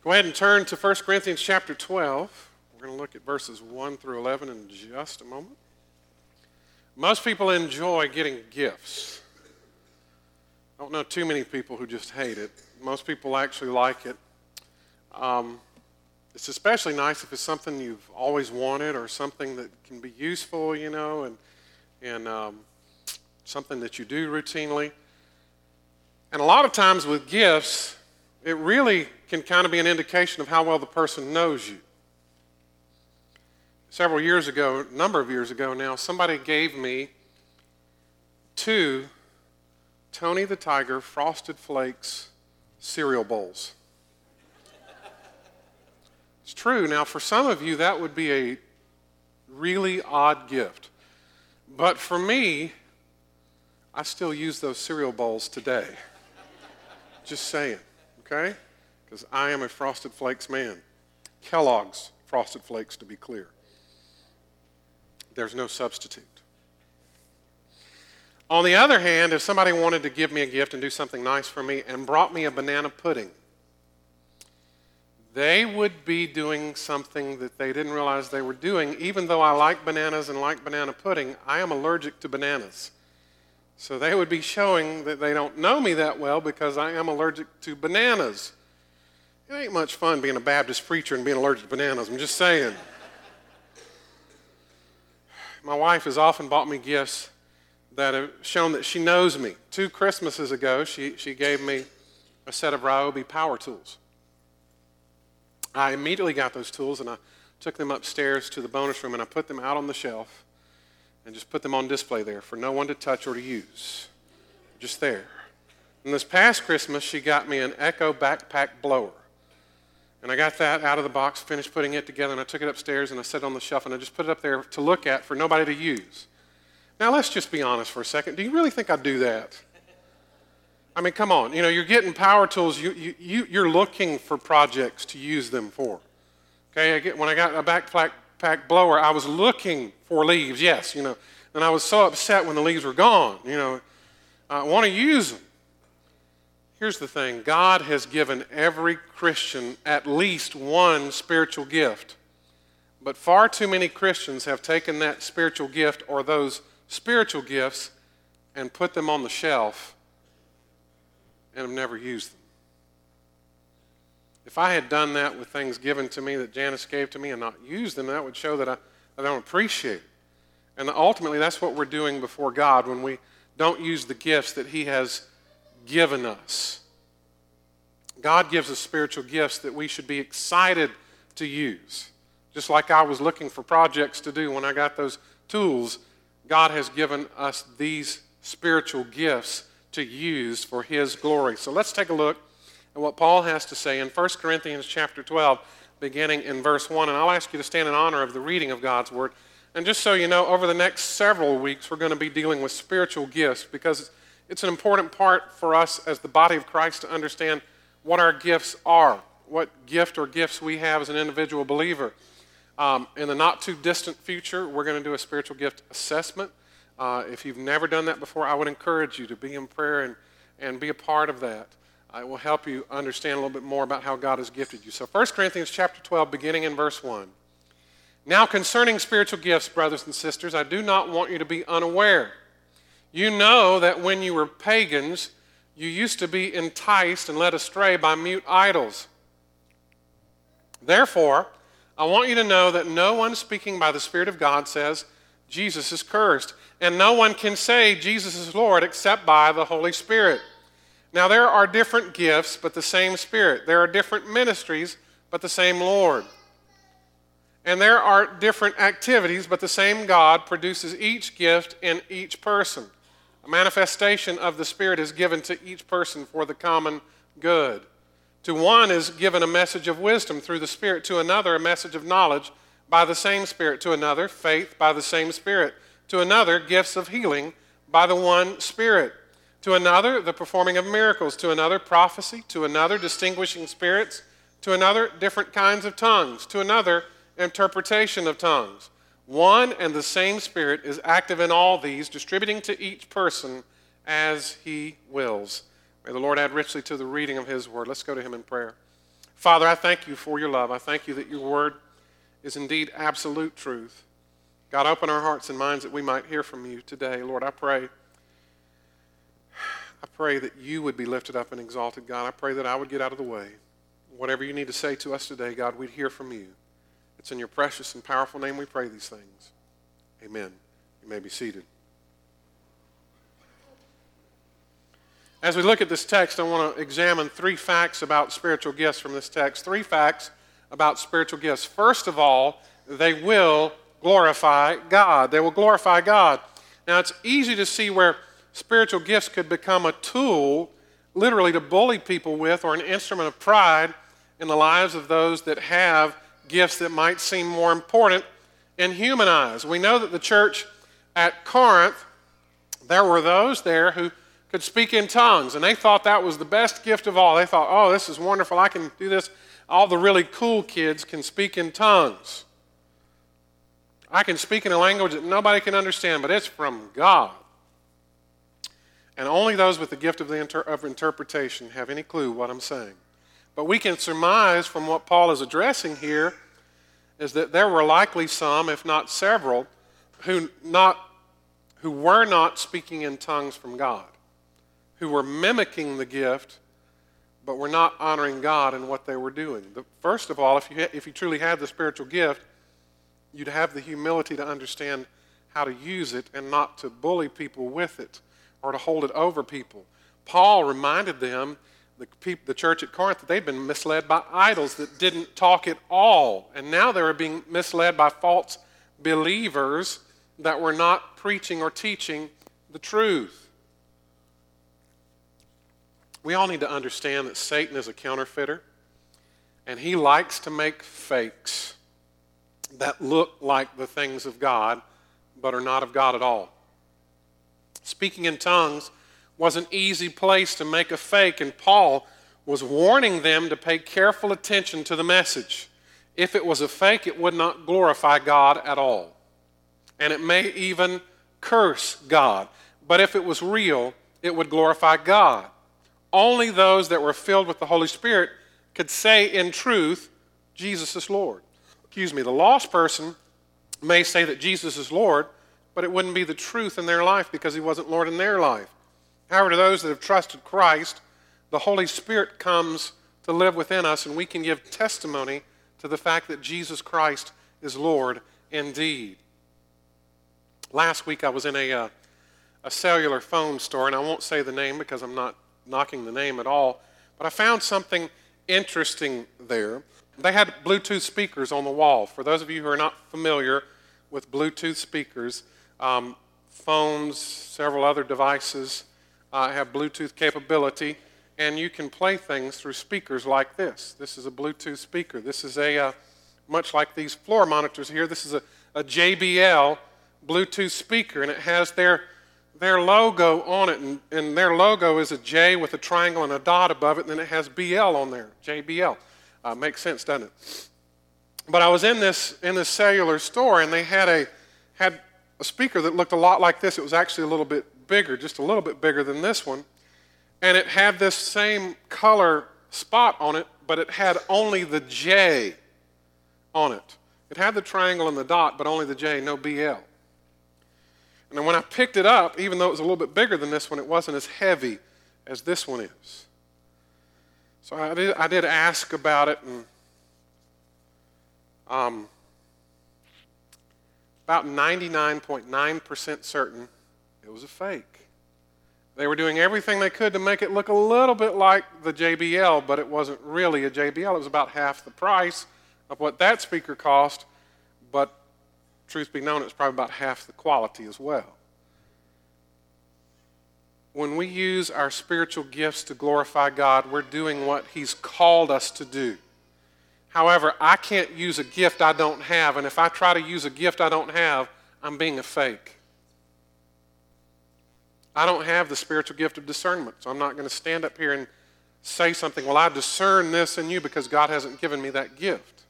Go ahead and turn to 1 Corinthians chapter 12. We're going to look at verses 1 through 11 in just a moment. Most people enjoy getting gifts. I don't know too many people who just hate it. Most people actually like it. It's especially nice if it's something you've always wanted or something that can be useful, and something that you do routinely. And a lot of times with gifts, it really can kind of be an indication of how well the person knows you. Several years ago, a number of years ago now, somebody gave me 2 Tony the Tiger Frosted Flakes cereal bowls. It's true. Now, for some of you, that would be a really odd gift. But for me, I still use those cereal bowls today. Just saying. Okay? Because I am a Frosted Flakes man. Kellogg's Frosted Flakes, to be clear. There's no substitute. On the other hand, if somebody wanted to give me a gift and do something nice for me and brought me a banana pudding, they would be doing something that they didn't realize they were doing. Even though I like bananas and like banana pudding, I am allergic to bananas. So they would be showing that they don't know me that well because I am allergic to bananas. It ain't much fun being a Baptist preacher and being allergic to bananas, I'm just saying. My wife has often bought me gifts that have shown that she knows me. 2 Christmases ago, she gave me a set of Ryobi power tools. I immediately got those tools and I took them upstairs to the bonus room and I put them out on the shelf and just put them on display there for no one to touch or to use. Just there. And this past Christmas, she got me an Echo backpack blower. And I got that out of the box, finished putting it together, and I took it upstairs and I set it on the shelf and I just put it up there to look at for nobody to use. Now, let's just be honest for a second. Do you really think I'd do that? I mean, come on. You're getting power tools. You're looking for projects to use them for. Okay, when I got a backpack blower, I was looking for leaves, yes, and I was so upset when the leaves were gone, I want to use them. Here's the thing, God has given every Christian at least one spiritual gift, but far too many Christians have taken that spiritual gift or those spiritual gifts and put them on the shelf and have never used them. If I had done that with things given to me that Janice gave to me and not used them, that would show that I don't appreciate it. And ultimately, that's what we're doing before God when we don't use the gifts that He has given us. God gives us spiritual gifts that we should be excited to use. Just like I was looking for projects to do when I got those tools, God has given us these spiritual gifts to use for His glory. So let's take a look at what Paul has to say in 1 Corinthians chapter 12, beginning in verse 1. And I'll ask you to stand in honor of the reading of God's Word. And just so you know, over the next several weeks, we're going to be dealing with spiritual gifts because it's an important part for us as the body of Christ to understand what our gifts are, what gift or gifts we have as an individual believer. In the not-too-distant future, we're going to do a spiritual gift assessment. If you've never done that before, I would encourage you to be in prayer and be a part of that. It will help you understand a little bit more about how God has gifted you. So 1 Corinthians chapter 12, beginning in verse 1. Now concerning spiritual gifts, brothers and sisters, I do not want you to be unaware. You know that when you were pagans, you used to be enticed and led astray by mute idols. Therefore, I want you to know that no one speaking by the Spirit of God says, Jesus is cursed, and no one can say Jesus is Lord except by the Holy Spirit. Now there are different gifts, but the same Spirit. There are different ministries, but the same Lord. And there are different activities, but the same God produces each gift in each person. A manifestation of the Spirit is given to each person for the common good. To one is given a message of wisdom through the Spirit, to another a message of knowledge by the same Spirit, to another faith by the same Spirit, to another gifts of healing by the one Spirit, to another the performing of miracles, to another prophecy, to another distinguishing spirits, to another different kinds of tongues, to another interpretation of tongues. One and the same Spirit is active in all these, distributing to each person as He wills. May the Lord add richly to the reading of His word. Let's go to Him in prayer. Father, I thank you for your love. I thank you that your word is indeed absolute truth. God, open our hearts and minds that we might hear from you today. Lord, I pray that you would be lifted up and exalted, God. I pray that I would get out of the way. Whatever you need to say to us today, God, we'd hear from you. It's in your precious and powerful name we pray these things. Amen. You may be seated. As we look at this text, I want to examine 3 facts about spiritual gifts from this text. 3 facts about spiritual gifts. First of all, they will glorify God. They will glorify God. Now, it's easy to see where spiritual gifts could become a tool, literally to bully people with, or an instrument of pride in the lives of those that have gifts that might seem more important in human eyes. We know that the church at Corinth, there were those there who could speak in tongues, and they thought that was the best gift of all. They thought, oh, this is wonderful, I can do this. All the really cool kids can speak in tongues. I can speak in a language that nobody can understand, but it's from God. And only those with the gift of interpretation have any clue what I'm saying. But we can surmise from what Paul is addressing here is that there were likely some, if not several, who were not speaking in tongues from God, who were mimicking the gift, but were not honoring God in what they were doing. First of all, if you truly had the spiritual gift, you'd have the humility to understand how to use it and not to bully people with it or to hold it over people. Paul reminded them, the church at Corinth, that they'd been misled by idols that didn't talk at all. And now they were being misled by false believers that were not preaching or teaching the truth. We all need to understand that Satan is a counterfeiter, and he likes to make fakes that look like the things of God, but are not of God at all. Speaking in tongues was an easy place to make a fake, and Paul was warning them to pay careful attention to the message. If it was a fake, it would not glorify God at all, and it may even curse God. But if it was real, it would glorify God. Only those that were filled with the Holy Spirit could say in truth, Jesus is Lord. The lost person may say that Jesus is Lord, but it wouldn't be the truth in their life because he wasn't Lord in their life. However, to those that have trusted Christ, the Holy Spirit comes to live within us, and we can give testimony to the fact that Jesus Christ is Lord indeed. Last week I was in a cellular phone store, and I won't say the name because I'm not knocking the name at all, but I found something interesting there. They had Bluetooth speakers on the wall. For those of you who are not familiar with Bluetooth speakers, phones, several other devices have Bluetooth capability, and you can play things through speakers like this. This is a Bluetooth speaker. This is much like these floor monitors here, this is a JBL Bluetooth speaker, and it has their logo on it, and their logo is a J with a triangle and a dot above it, and then it has BL on there, JBL. Makes sense, doesn't it? But I was in this cellular store, and they had a speaker that looked a lot like this. It was actually a little bit bigger, just a little bit bigger than this one, and it had this same color spot on it, but it had only the J on it. It had the triangle and the dot, but only the J, no BL. And then when I picked it up, even though it was a little bit bigger than this one, it wasn't as heavy as this one is. So I did ask about it, and about 99.9% certain it was a fake. They were doing everything they could to make it look a little bit like the JBL, but it wasn't really a JBL. It was about half the price of what that speaker cost, but truth be known, it's probably about half the quality as well. When we use our spiritual gifts to glorify God, we're doing what He's called us to do. However, I can't use a gift I don't have, and if I try to use a gift I don't have, I'm being a fake. I don't have the spiritual gift of discernment, so I'm not going to stand up here and say something, well, I discern this in you because God hasn't given me that gift.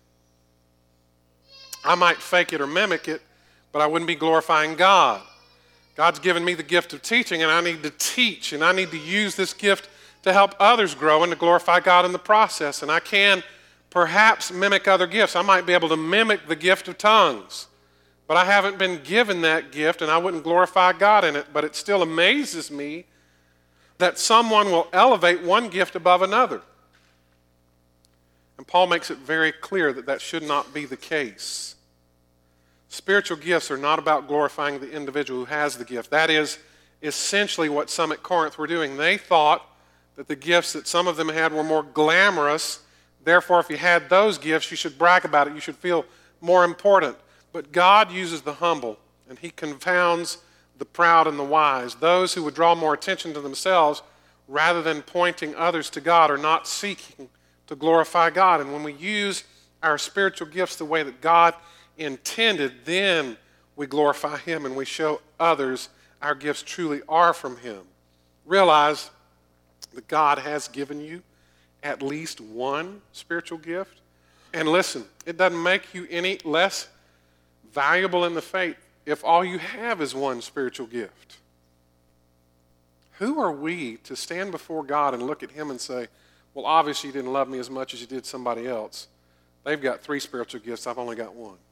I might fake it or mimic it, but I wouldn't be glorifying God. God's given me the gift of teaching, and I need to teach, and I need to use this gift to help others grow and to glorify God in the process. And I can perhaps mimic other gifts. I might be able to mimic the gift of tongues, but I haven't been given that gift, and I wouldn't glorify God in it. But it still amazes me that someone will elevate one gift above another. And Paul makes it very clear that that should not be the case. Spiritual gifts are not about glorifying the individual who has the gift. That is essentially what some at Corinth were doing. They thought that the gifts that some of them had were more glamorous. Therefore, if you had those gifts, you should brag about it. You should feel more important. But God uses the humble, and he confounds the proud and the wise. Those who would draw more attention to themselves rather than pointing others to God are not seeking to glorify God. And when we use our spiritual gifts the way that God intended, then we glorify him and we show others our gifts truly are from him. Realize that God has given you at least one spiritual gift. And listen, it doesn't make you any less valuable in the faith if all you have is one spiritual gift. Who are we to stand before God and look at him and say, well, obviously you didn't love me as much as you did somebody else. They've got 3 spiritual gifts. I've only got 1.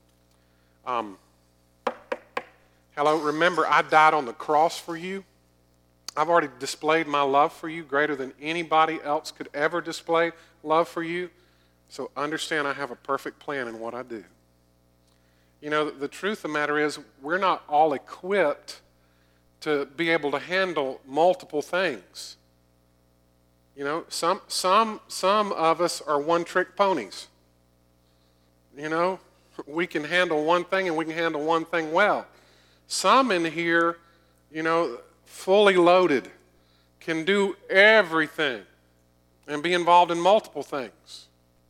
Hello, remember I died on the cross for you. I've already displayed my love for you greater than anybody else could ever display love for you. So understand I have a perfect plan in what I do. You know, the truth of the matter is we're not all equipped to be able to handle multiple things. You know, some of us are one-trick ponies. You know, we can handle one thing and we can handle one thing well. Some in here, you know, fully loaded, can do everything and be involved in multiple things.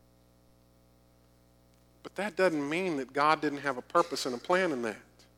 But that doesn't mean that God didn't have a purpose and a plan in that.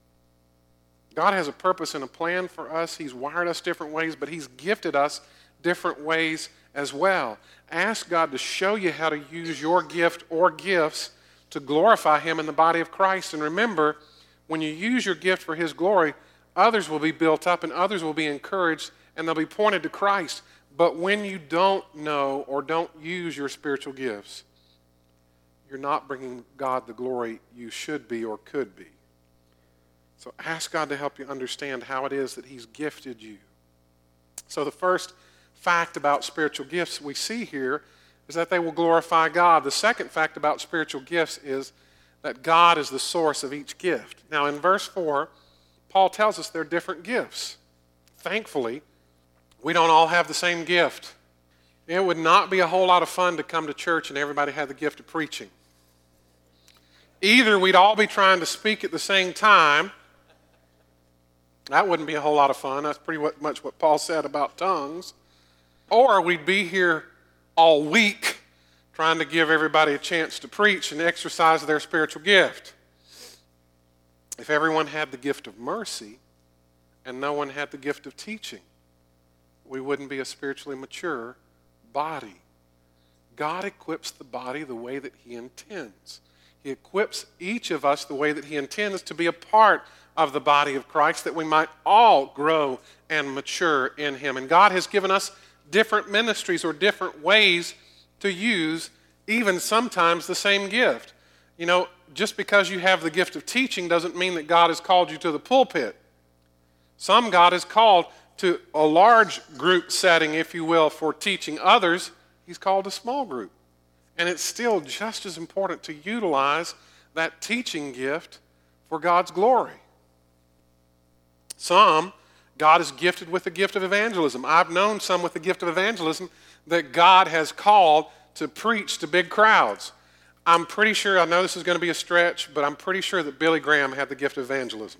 God has a purpose and a plan for us. He's wired us different ways, but he's gifted us different ways as well. Ask God to show you how to use your gift or gifts to glorify him in the body of Christ. And remember, when you use your gift for his glory, others will be built up and others will be encouraged and they'll be pointed to Christ. But when you don't know or don't use your spiritual gifts, you're not bringing God the glory you should be or could be. So ask God to help you understand how it is that he's gifted you. So the first fact about spiritual gifts we see here is that they will glorify God. The second fact about spiritual gifts is that God is the source of each gift. Now in verse 4, Paul tells us they're different gifts. Thankfully, we don't all have the same gift. It would not be a whole lot of fun to come to church and everybody had the gift of preaching. Either we'd all be trying to speak at the same time. That wouldn't be a whole lot of fun. That's pretty much what Paul said about tongues. Or we'd be here all week trying to give everybody a chance to preach and exercise their spiritual gift. If everyone had the gift of mercy and no one had the gift of teaching, we wouldn't be a spiritually mature body. God equips the body the way that he intends. He equips each of us the way that he intends to be a part of the body of Christ, that we might all grow and mature in him. And God has given us different ministries or different ways to use even sometimes the same gift. You know, just because you have the gift of teaching doesn't mean that God has called you to the pulpit. Some God has called to a large group setting, if you will, for teaching. Others, he's called a small group. And it's still just as important to utilize that teaching gift for God's glory. Some, God is gifted with the gift of evangelism. I've known some with the gift of evangelism that God has called to preach to big crowds. I'm pretty sure, I know this is going to be a stretch, but I'm pretty sure that Billy Graham had the gift of evangelism.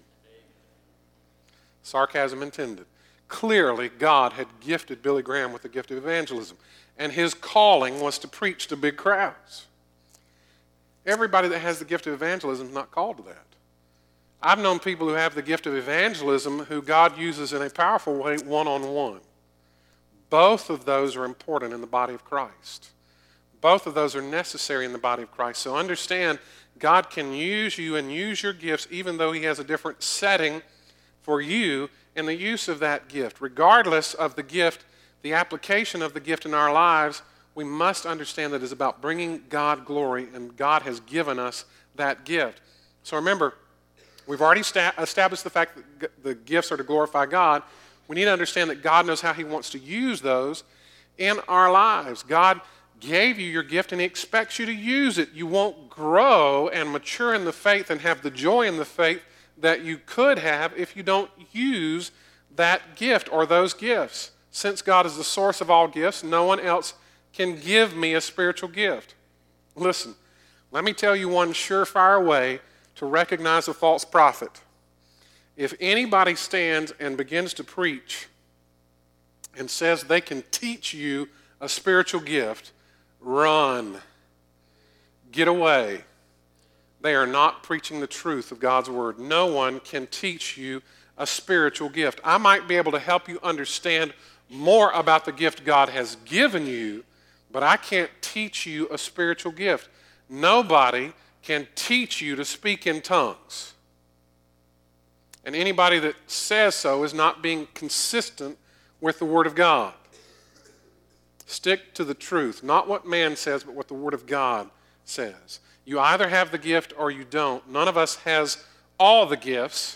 Sarcasm intended. Clearly, God had gifted Billy Graham with the gift of evangelism, and his calling was to preach to big crowds. Everybody that has the gift of evangelism is not called to that. I've known people who have the gift of evangelism who God uses in a powerful way one-on-one. Both of those are important in the body of Christ. Both of those are necessary in the body of Christ. So understand, God can use you and use your gifts even though he has a different setting for you in the use of that gift. Regardless of the gift, the application of the gift in our lives we must understand that it is about bringing God glory, and God has given us that gift. So remember, we've already established the fact that the gifts are to glorify God. We need to understand that God knows how he wants to use those in our lives. God gave you your gift, and he expects you to use it. You won't grow and mature in the faith and have the joy in the faith that you could have if you don't use that gift or those gifts. Since God is the source of all gifts, no one else can give me a spiritual gift. Listen, let me tell you one surefire way to recognize a false prophet. If anybody stands and begins to preach and says they can teach you a spiritual gift, run. Get away. They are not preaching the truth of God's word. No one can teach you a spiritual gift. I might be able to help you understand more about the gift God has given you, but I can't teach you a spiritual gift. Nobody can teach you to speak in tongues. And anybody that says so is not being consistent with the Word of God. Stick to the truth, not what man says, but what the Word of God says. You either have the gift or you don't. None of us has all the gifts,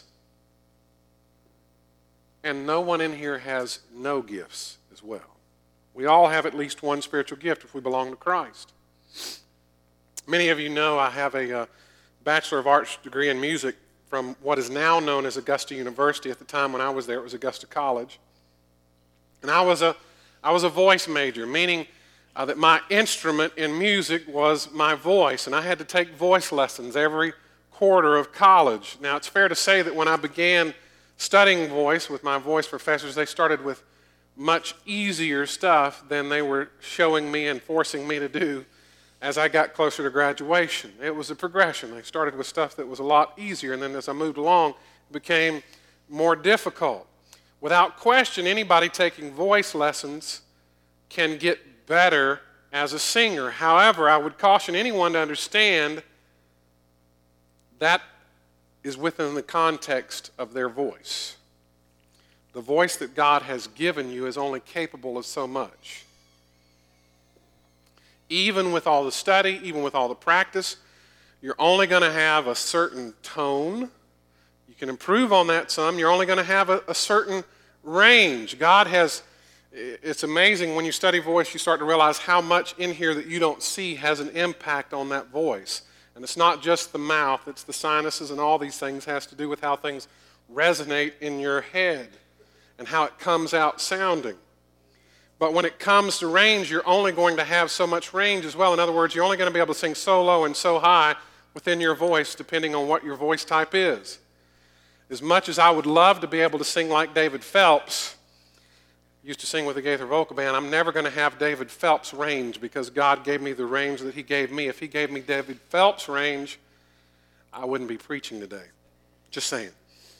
and no one in here has no gifts as well. We all have at least one spiritual gift if we belong to Christ. Many of you know I have a Bachelor of Arts degree in music from what is now known as Augusta University. At the time when I was there, it was Augusta College. And I was a voice major, meaning that my instrument in music was my voice, and I had to take voice lessons every quarter of college. Now, it's fair to say that when I began studying voice with my voice professors, they started with much easier stuff than they were showing me and forcing me to do as I got closer to graduation. It was a progression. They started with stuff that was a lot easier, and then as I moved along, it became more difficult. Without question, anybody taking voice lessons can get better as a singer. However, I would caution anyone to understand that is within the context of their voice. The voice that God has given you is only capable of so much. Even with all the study, even with all the practice, you're only going to have a certain tone. You can improve on that some. You're only going to have a certain range. It's amazing when you study voice, you start to realize how much in here that you don't see has an impact on that voice. And it's not just the mouth, it's the sinuses, and all these things has to do with how things resonate in your head and how it comes out sounding. But when it comes to range, you're only going to have so much range as well. In other words, you're only going to be able to sing so low and so high within your voice, depending on what your voice type is. As much as I would love to be able to sing like David Phelps, used to sing with the Gaither Vocal Band, I'm never going to have David Phelps' range because God gave me the range that he gave me. If he gave me David Phelps' range, I wouldn't be preaching today. Just saying.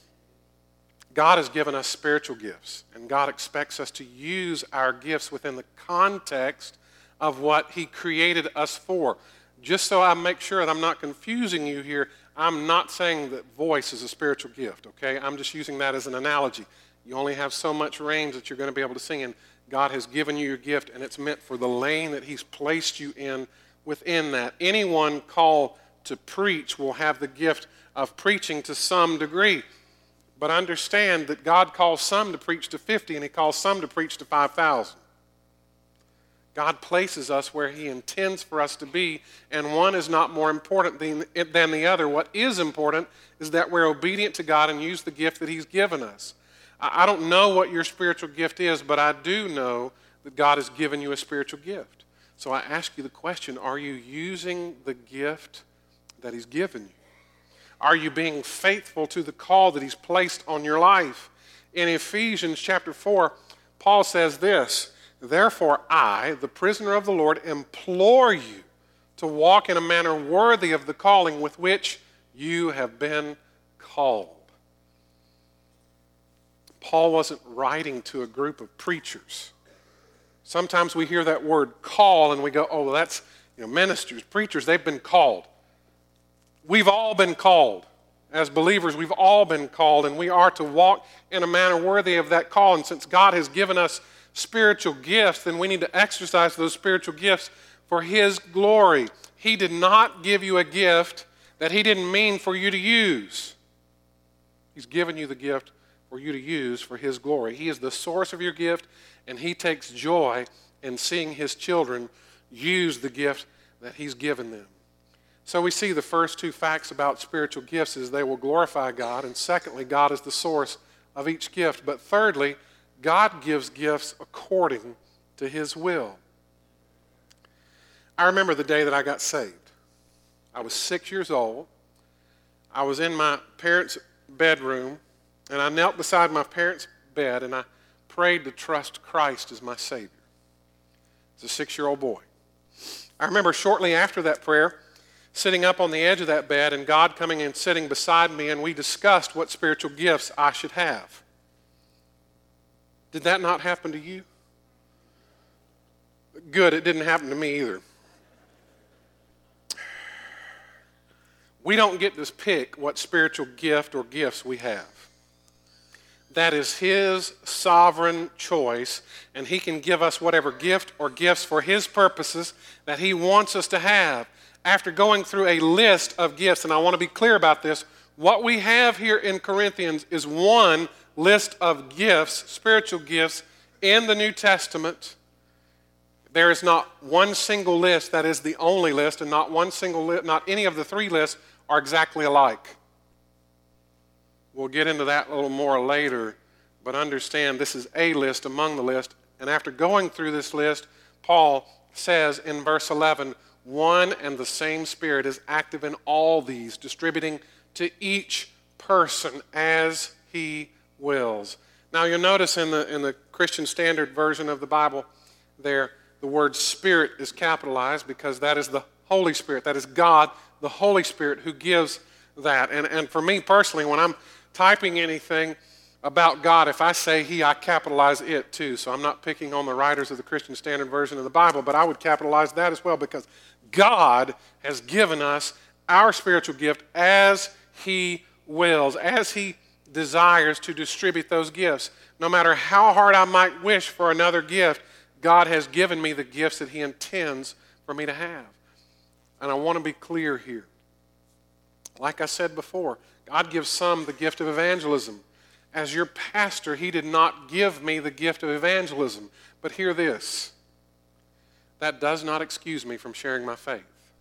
God has given us spiritual gifts, and God expects us to use our gifts within the context of what he created us for. Just so I make sure that I'm not confusing you here, I'm not saying that voice is a spiritual gift, okay? I'm just using that as an analogy. You only have so much range that you're going to be able to sing in. God has given you your gift, and it's meant for the lane that he's placed you in within that. Anyone called to preach will have the gift of preaching to some degree. But understand that God calls some to preach to 50, and he calls some to preach to 5,000. God places us where he intends for us to be, and one is not more important than the other. What is important is that we're obedient to God and use the gift that he's given us. I don't know what your spiritual gift is, but I do know that God has given you a spiritual gift. So I ask you the question, are you using the gift that he's given you? Are you being faithful to the call that he's placed on your life? In Ephesians chapter 4, Paul says this, "Therefore I, the prisoner of the Lord, implore you to walk in a manner worthy of the calling with which you have been called." Paul wasn't writing to a group of preachers. Sometimes we hear that word call and we go, oh, well, that's ministers, preachers, they've been called. We've all been called. As believers, we've all been called, and we are to walk in a manner worthy of that call. And since God has given us spiritual gifts, then we need to exercise those spiritual gifts for His glory. He did not give you a gift that He didn't mean for you to use. He's given you the gift for you to use for His glory. He is the source of your gift, and He takes joy in seeing His children use the gift that He's given them. So we see the first two facts about spiritual gifts is they will glorify God, and secondly, God is the source of each gift. But thirdly, God gives gifts according to His will. I remember the day that I got saved. I was 6 years old. I was in my parents' bedroom, and I knelt beside my parents' bed, and I prayed to trust Christ as my Savior. As a 6-year-old boy. I remember shortly after that prayer, sitting up on the edge of that bed, and God coming and sitting beside me, and we discussed what spiritual gifts I should have. Did that not happen to you? Good, it didn't happen to me either. We don't get to pick what spiritual gift or gifts we have. That is His sovereign choice, and He can give us whatever gift or gifts for His purposes that He wants us to have. After going through a list of gifts, and I want to be clear about this, what we have here in Corinthians is one list of gifts, spiritual gifts, in the New Testament. There is not one single list that is the only list, and not any of the three lists are exactly alike. We'll get into that a little more later, but understand this is a list among the list. And after going through this list, Paul says in verse 11, one and the same Spirit is active in all these, distributing to each person as He wills. Now you'll notice in the Christian Standard Version of the Bible there, the word Spirit is capitalized because that is the Holy Spirit. That is God, the Holy Spirit, who gives that. And for me personally, when I'm typing anything about God, if I say He, I capitalize it too. So I'm not picking on the writers of the Christian Standard Version of the Bible, but I would capitalize that as well because God has given us our spiritual gift as He wills, as He desires to distribute those gifts. No matter how hard I might wish for another gift, God has given me the gifts that He intends for me to have. And I want to be clear here. Like I said before, God gives some the gift of evangelism. As your pastor, He did not give me the gift of evangelism. But hear this. That does not excuse me from sharing my faith.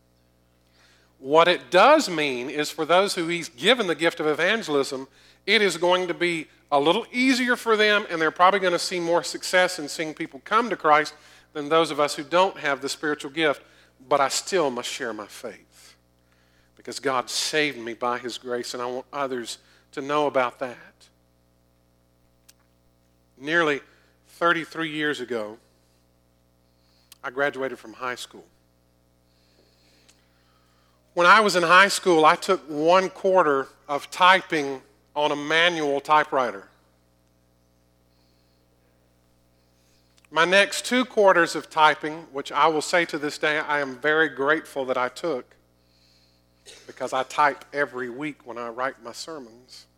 What it does mean is for those who He's given the gift of evangelism, it is going to be a little easier for them, and they're probably going to see more success in seeing people come to Christ than those of us who don't have the spiritual gift. But I still must share my faith because God saved me by His grace, and I want others to know about that. Nearly 33 years ago, I graduated from high school. When I was in high school, I took 1/4 of typing on a manual typewriter. My next 2/4 of typing, which I will say to this day, I am very grateful that I took because I type every week when I write my sermons.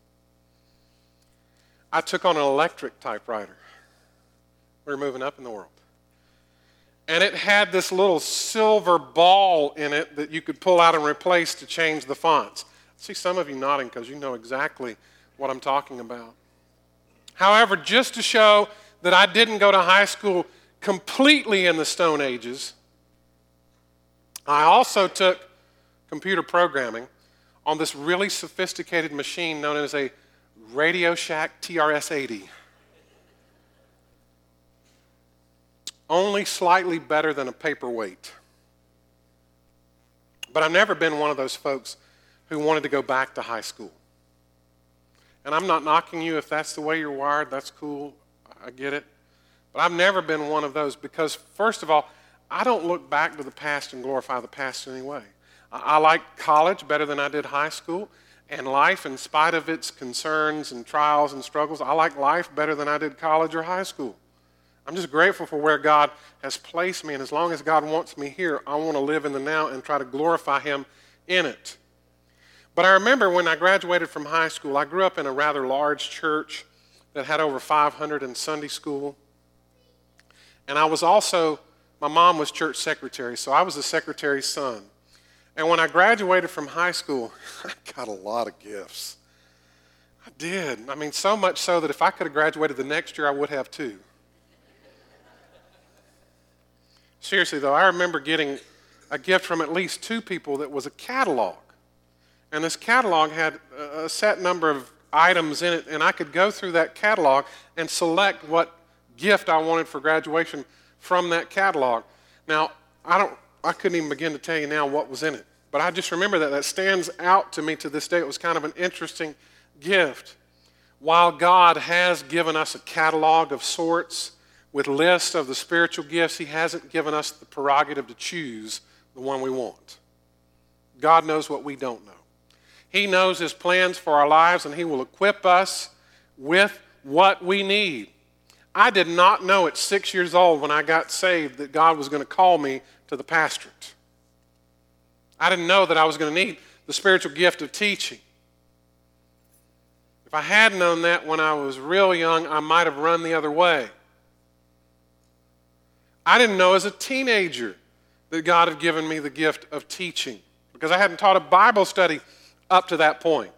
I took on an electric typewriter. We were moving up in the world. And it had this little silver ball in it that you could pull out and replace to change the fonts. I see some of you nodding because you know exactly what I'm talking about. However, just to show that I didn't go to high school completely in the Stone Ages, I also took computer programming on this really sophisticated machine known as a Radio Shack TRS-80. Only slightly better than a paperweight. But I've never been one of those folks who wanted to go back to high school. And I'm not knocking you if that's the way you're wired, that's cool, I get it. But I've never been one of those because, first of all, I don't look back to the past and glorify the past in any way. I like college better than I did high school, and life, in spite of its concerns and trials and struggles, I like life better than I did college or high school. I'm just grateful for where God has placed me, and as long as God wants me here, I want to live in the now and try to glorify Him in it. But I remember when I graduated from high school, I grew up in a rather large church that had over 500 in Sunday school. And I was also, my mom was church secretary, so I was the secretary's son. And when I graduated from high school, I got a lot of gifts. I did. I mean, so much so that if I could have graduated the next year, I would have too. Seriously, though, I remember getting a gift from at least 2 people that was a catalog. And this catalog had a set number of items in it, and I could go through that catalog and select what gift I wanted for graduation from that catalog. Now, I couldn't even begin to tell you now what was in it. But I just remember that stands out to me to this day. It was kind of an interesting gift. While God has given us a catalog of sorts with lists of the spiritual gifts, he hasn't given us the prerogative to choose the one we want. God knows what we don't know. He knows his plans for our lives, and he will equip us with what we need. I did not know at 6 years old when I got saved that God was going to call me to the pastorate. I didn't know that I was going to need the spiritual gift of teaching. If I had known that when I was real young, I might have run the other way. I didn't know as a teenager that God had given me the gift of teaching because I hadn't taught a Bible study up to that point.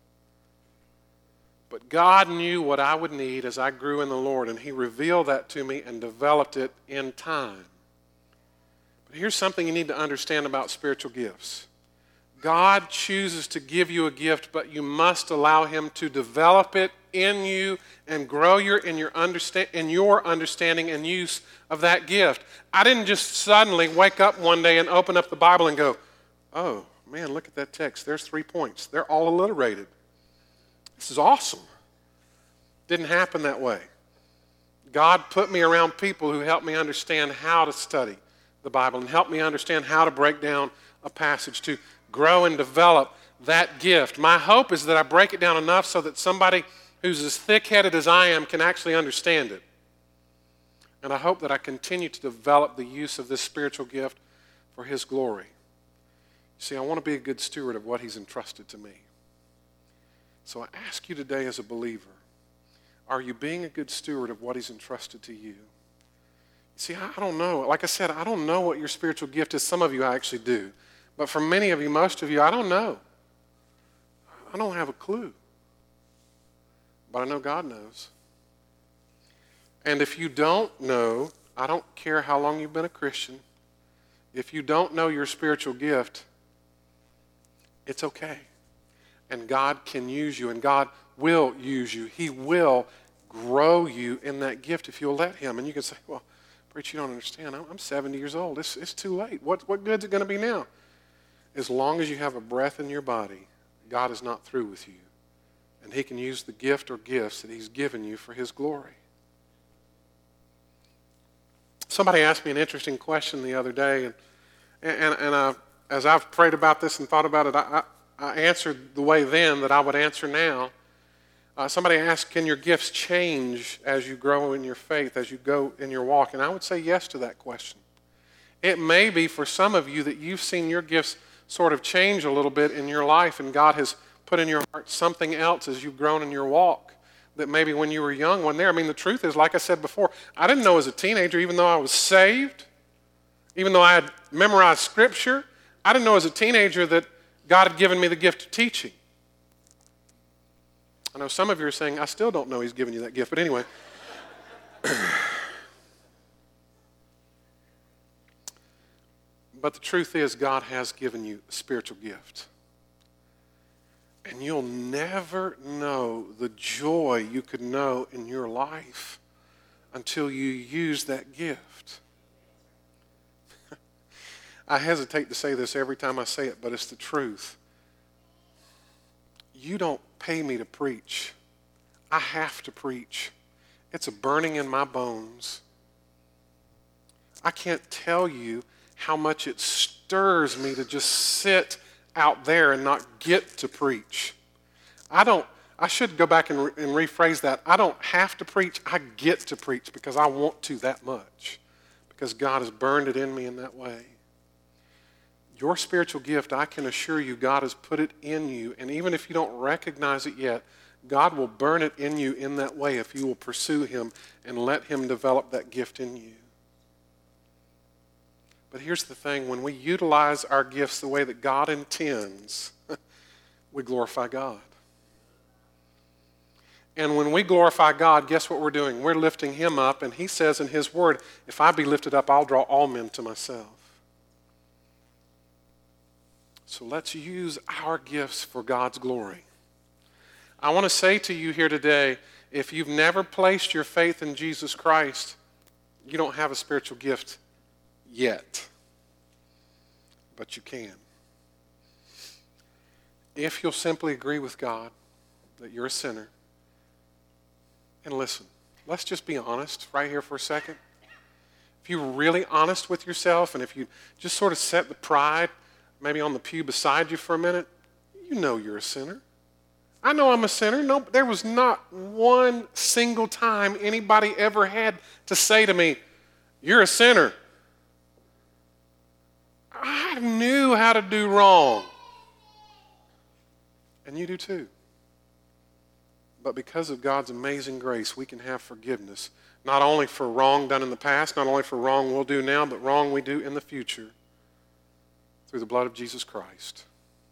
But God knew what I would need as I grew in the Lord, and he revealed that to me and developed it in time. But here's something you need to understand about spiritual gifts. God chooses to give you a gift, but you must allow him to develop it in you and grow in your understanding and use of that gift. I didn't just suddenly wake up one day and open up the Bible and go, oh, man, look at that text. There's 3 points. They're all alliterated. This is awesome. Didn't happen that way. God put me around people who helped me understand how to study the Bible and helped me understand how to break down a passage to grow and develop that gift. My hope is that I break it down enough so that somebody who's as thick-headed as I am can actually understand it. And I hope that I continue to develop the use of this spiritual gift for his glory. See, I want to be a good steward of what he's entrusted to me. So I ask you today as a believer, are you being a good steward of what he's entrusted to you? See, I don't know. Like I said, I don't know what your spiritual gift is. Some of you I actually do. But for many of you, most of you, I don't know. I don't have a clue. But I know God knows. And if you don't know, I don't care how long you've been a Christian, if you don't know your spiritual gift, it's okay. And God can use you, and God will use you. He will grow you in that gift if you'll let him. And you can say, well, preacher, you don't understand. I'm 70 years old. It's too late. What good's it going to be now? As long as you have a breath in your body, God is not through with you. And he can use the gift or gifts that he's given you for his glory. Somebody asked me an interesting question the other day, and as I've prayed about this and thought about it, I answered the way then that I would answer now. Somebody asked, can your gifts change as you grow in your faith, as you go in your walk? And I would say yes to that question. It may be for some of you that you've seen your gifts sort of change a little bit in your life, and God has put in your heart something else as you've grown in your walk that maybe when you were young wasn't there. I mean, the truth is, like I said before, I didn't know as a teenager, even though I was saved, even though I had memorized Scripture, I didn't know as a teenager that God had given me the gift of teaching. I know some of you are saying, I still don't know he's given you that gift, but anyway. But the truth is, God has given you a spiritual gift. And you'll never know the joy you could know in your life until you use that gift. I hesitate to say this every time I say it, but it's the truth. You don't pay me to preach. I have to preach. It's a burning in my bones. I can't tell you how much it stirs me to just sit out there and not get to preach. I should go back and rephrase that. I don't have to preach. I get to preach because I want to that much. Because God has burned it in me in that way. Your spiritual gift, I can assure you, God has put it in you. And even if you don't recognize it yet, God will burn it in you in that way if you will pursue him and let him develop that gift in you. But here's the thing, when we utilize our gifts the way that God intends, we glorify God. And when we glorify God, guess what we're doing? We're lifting him up, and he says in his word, if I be lifted up, I'll draw all men to myself. So let's use our gifts for God's glory. I want to say to you here today, if you've never placed your faith in Jesus Christ, you don't have a spiritual gift yet. But you can. If you'll simply agree with God that you're a sinner, and listen, let's just be honest right here for a second. If you're really honest with yourself, and if you just sort of set the pride maybe on the pew beside you for a minute, you know you're a sinner. I know I'm a sinner. No, there was not one single time anybody ever had to say to me, you're a sinner. I knew how to do wrong. And you do too. But because of God's amazing grace, we can have forgiveness, not only for wrong done in the past, not only for wrong we'll do now, but wrong we do in the future through the blood of Jesus Christ.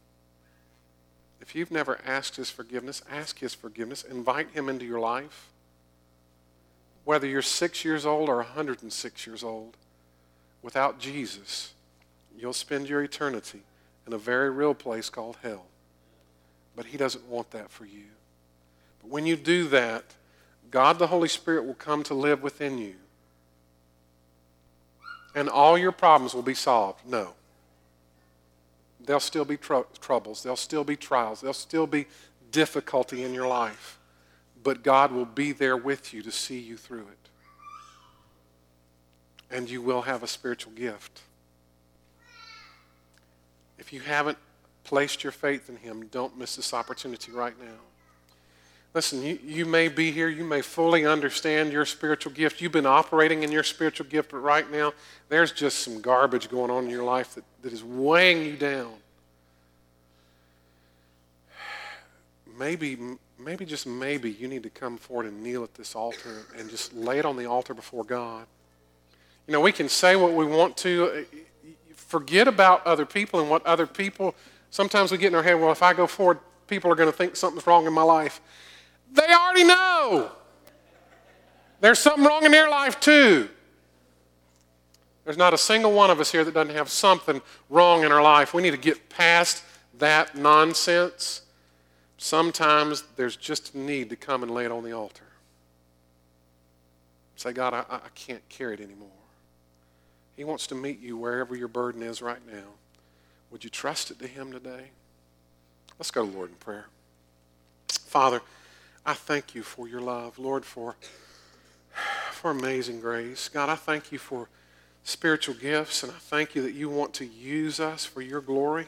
If you've never asked his forgiveness, ask his forgiveness. Invite him into your life. Whether you're 6 years old or 106 years old, without Jesus, you'll spend your eternity in a very real place called hell. But he doesn't want that for you. But when you do that, God the Holy Spirit will come to live within you. And all your problems will be solved. No. There'll still be troubles. There'll still be trials. There'll still be difficulty in your life. But God will be there with you to see you through it. And you will have a spiritual gift. If you haven't placed your faith in him, don't miss this opportunity right now. Listen, you may be here, you may fully understand your spiritual gift. You've been operating in your spiritual gift, but right now, there's just some garbage going on in your life that is weighing you down. Maybe, just maybe, you need to come forward and kneel at this altar and just lay it on the altar before God. You know, we can say what we want to. Forget about other people and what other people, sometimes we get in our head, well, if I go forward, people are going to think something's wrong in my life. They already know. There's something wrong in their life too. There's not a single one of us here that doesn't have something wrong in our life. We need to get past that nonsense. Sometimes there's just a need to come and lay it on the altar. Say, God, I can't carry it anymore. He wants to meet you wherever your burden is right now. Would you trust it to him today? Let's go to the Lord in prayer. Father, I thank you for your love. Lord, for amazing grace. God, I thank you for spiritual gifts, and I thank you that you want to use us for your glory.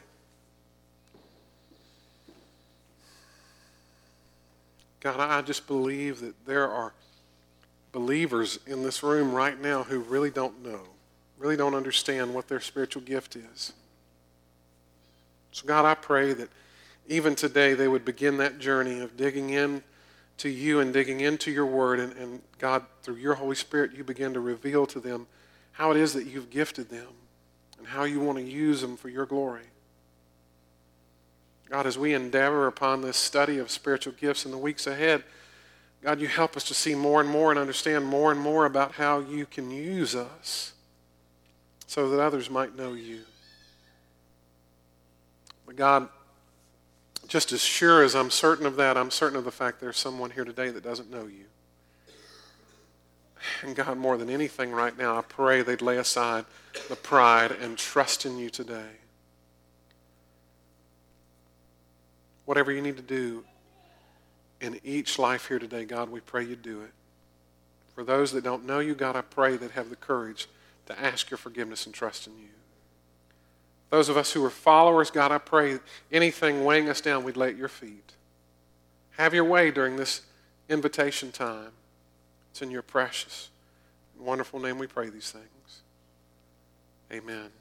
God, I just believe that there are believers in this room right now who really don't know, really don't understand what their spiritual gift is. So God, I pray that even today they would begin that journey of digging in to you and digging into your word, and God, through your Holy Spirit, you begin to reveal to them how it is that you've gifted them and how you want to use them for your glory. God, as we endeavor upon this study of spiritual gifts in the weeks ahead, God, you help us to see more and more and understand more and more about how you can use us so that others might know you. But God, just as sure as I'm certain of that, I'm certain of the fact there's someone here today that doesn't know you. And God, more than anything right now, I pray they'd lay aside the pride and trust in you today. Whatever you need to do in each life here today, God, we pray you do it. For those that don't know you, God, I pray they'd have the courage to ask your forgiveness and trust in you. Those of us who are followers, God, I pray anything weighing us down, we'd lay at your feet. Have your way during this invitation time. It's in your precious and wonderful name we pray these things. Amen.